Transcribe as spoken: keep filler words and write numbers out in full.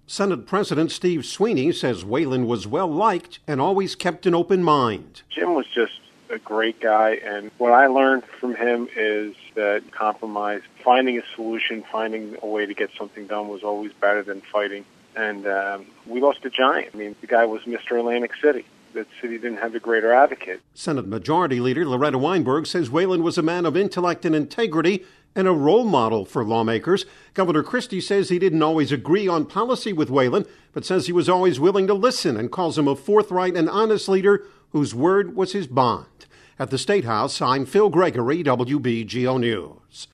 Senate President Steve Sweeney says Whalen was well-liked and always kept an open mind. Jim was just a great guy, and what I learned from him is that compromise, finding a solution, finding a way to get something done was always better than fighting. And um, we lost a giant. I mean, the guy was Mister Atlantic City. That city didn't have a greater advocate. Senate Majority Leader Loretta Weinberg says Whalen was a man of intellect and integrity and a role model for lawmakers. Governor Christie says he didn't always agree on policy with Whalen, but says he was always willing to listen and calls him a forthright and honest leader whose word was his bond. At the State House, I'm Phil Gregory, W B G O News.